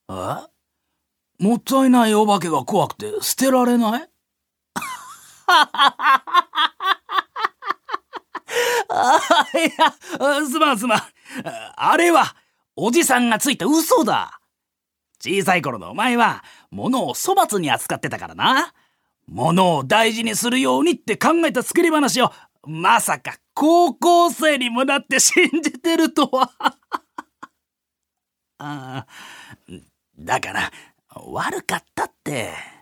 え？もったいないお化けが怖くて捨てられない？いや、すまん。あれはおじさんがついた嘘だ。小さい頃のお前は物を粗末に扱ってたからな。物を大事にするようにって考えた作り話をまさか高校生にもなって信じてるとは。ああ、だから悪かったって。